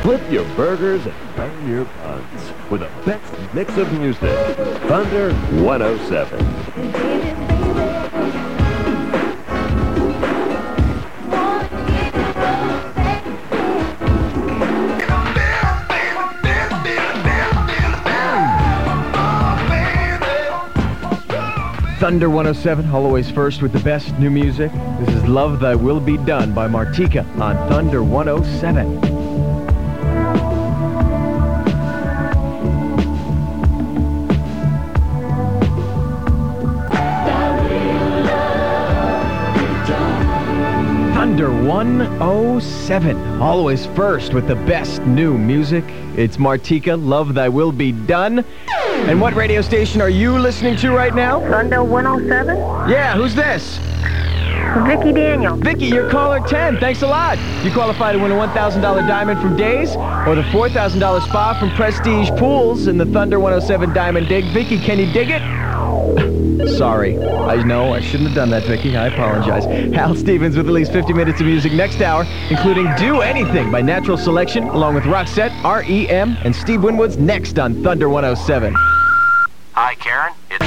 Flip your burgers and burn your buns with the best mix of music. Thunder 107. Thunder 107, always first with the best new music. This is Love Thy Will Be Done by Martika on Thunder 107. Thunder 107, always first with the best new music. It's Martika, Love Thy Will Be Done. And what radio station are you listening to right now? Thunder 107? Yeah, who's this? Vicky Daniel. Vicky, you're caller 10. Thanks a lot. You qualify to win a $1,000 diamond from Days or the $4,000 spa from Prestige Pools in the Thunder 107 Diamond Dig. Vicky, can you dig it? Sorry. I know I shouldn't have done that, Vicky. I apologize. Hal Stevens with at least 50 minutes of music next hour, including Do Anything by Natural Selection, along with Roxette, R.E.M., and Steve Winwood's next on Thunder 107. Hi, Karen. It's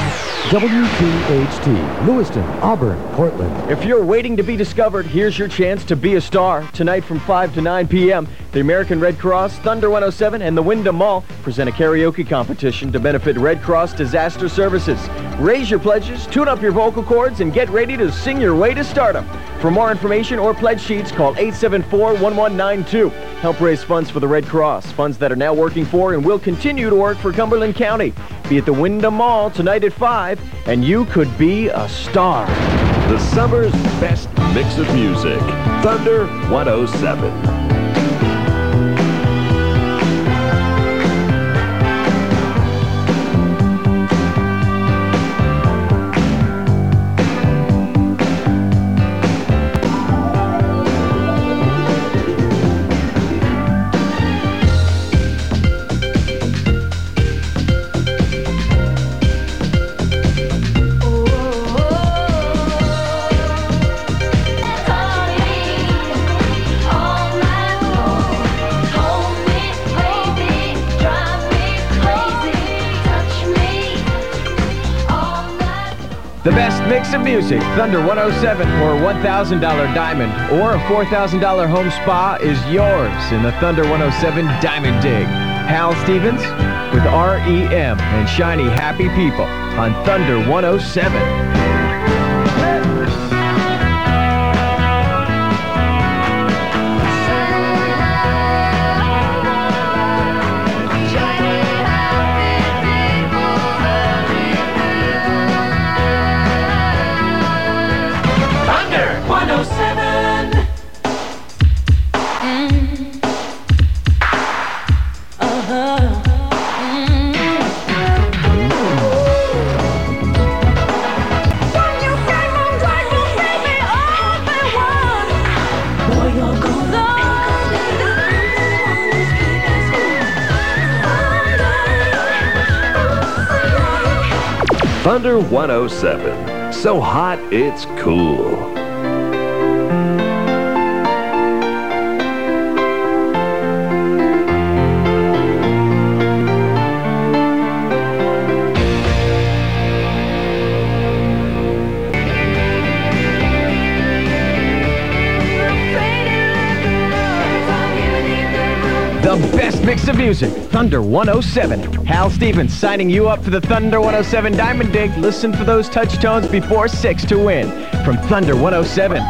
WPHT, Lewiston, Auburn, Portland. If you're waiting to be discovered, here's your chance to be a star. Tonight from 5 to 9 p.m., the American Red Cross, Thunder 107, and the Wyndham Mall present a karaoke competition to benefit Red Cross Disaster Services. Raise your pledges, tune up your vocal cords, and get ready to sing your way to stardom. For more information or pledge sheets, call 874-1192. Help raise funds for the Red Cross, funds that are now working for and will continue to work for Cumberland County. Be at the Wyndham Mall tonight at 5, and you could be a star. The summer's best mix of music. Thunder 107. The best mix of music, Thunder 107 for a $1,000 diamond or a $4,000 home spa is yours in the Thunder 107 Diamond Dig. Hal Stevens with R.E.M. and Shiny Happy People on Thunder 107. Thunder 107. So hot, it's cool. The best mix of music, Thunder 107. Hal Stevens signing you up for the Thunder 107 Diamond Dig. Listen for those touch tones before 6 to win from Thunder 107.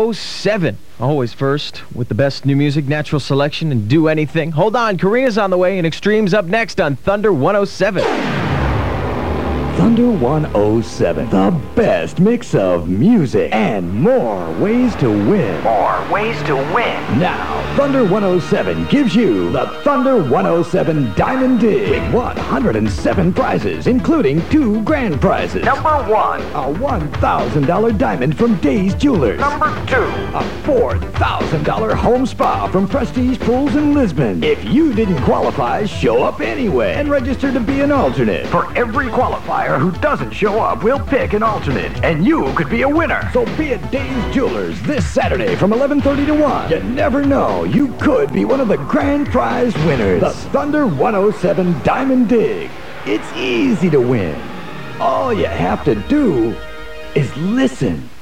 107. Always first with the best new music, natural selection, and do anything. Hold on, Karina's on the way, and Extreme's up next on Thunder 107. Thunder 107, the best mix of music and more ways to win. More ways to win. Now, Thunder 107 gives you the Thunder 107 Diamond Dig with 107 prizes, including 2 grand prizes. Number 1. A $1,000 diamond from Days Jewelers. Number 2. A $4,000 home spa from Prestige Pools in Lisbon. If you didn't qualify, show up anyway and register to be an alternate. For every qualifier who doesn't show up, we'll pick an alternate, and you could be a winner. So be at Days Jewelers this Saturday from 11:30 to 1. You never know, you could be one of the grand prize winners. The Thunder 107 Diamond Dig. It's easy to win. All you have to do is listen.